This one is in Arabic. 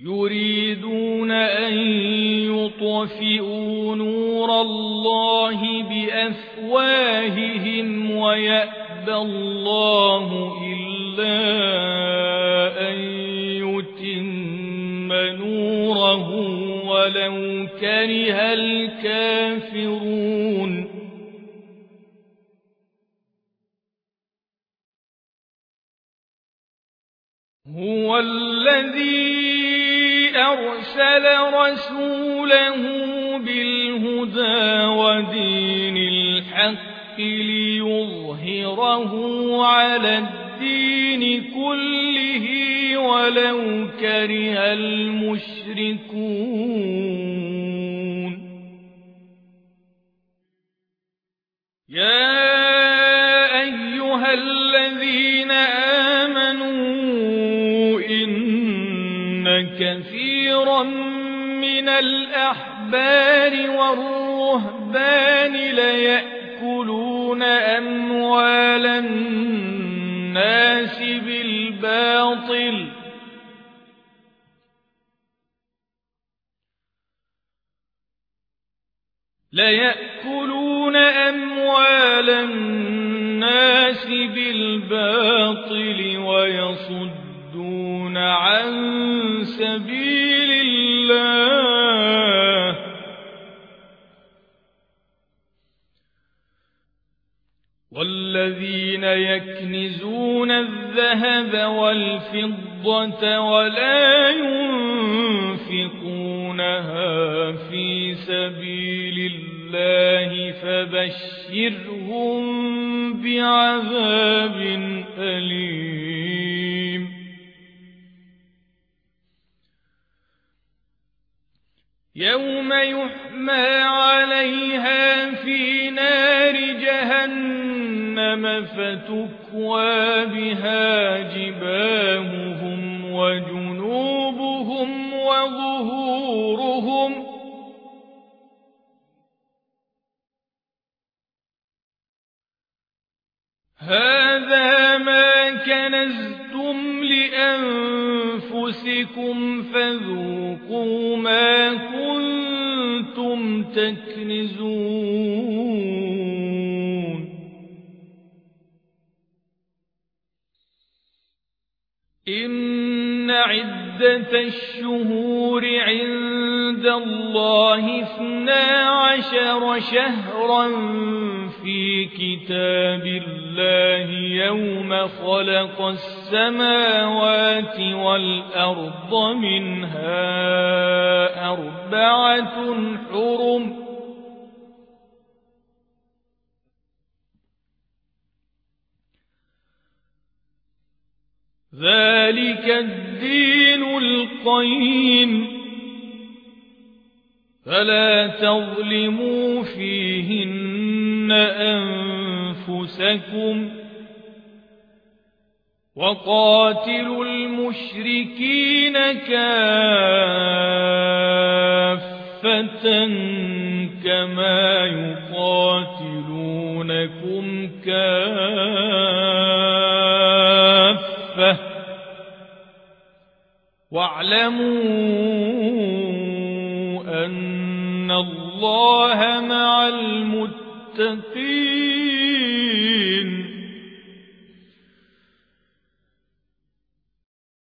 يريدون أن يطفئوا نور الله بأفواههم ويأبى الله إلا أن يتم نوره ولو كره الكافرون. هو الذي أرسل رسوله بالهدى ودين الحق ليظهره على الدين كله ولو كره المشركون. يا أيها الذين آمنوا إن كثيرا من الأحبار والرهبان ليأكلون أموال الناس بالباطل ويصدون عن سبيل الله والذين يكنزون الذهب والفضة ولا ينفقونها في سبيل الله فبشرهم بعذاب أليم. يوم يحمى عليها في نار جهنم فتكوى بها جباههم وجنوبهم وظهورهم هذا ما كنزتم لأنفسكم فذوقوا ما كنتم تكنزون. إن عدة الشهور عند الله 12 شهرا في كتاب الله يوم خلق السماوات والأرض منها 4 حرم ذلك الدين القيم فلا تظلموا فيهن أنفسكم وقاتلوا المشركين كافة كما يقاتلونكم كافة واعلموا أن الله مع المتقين.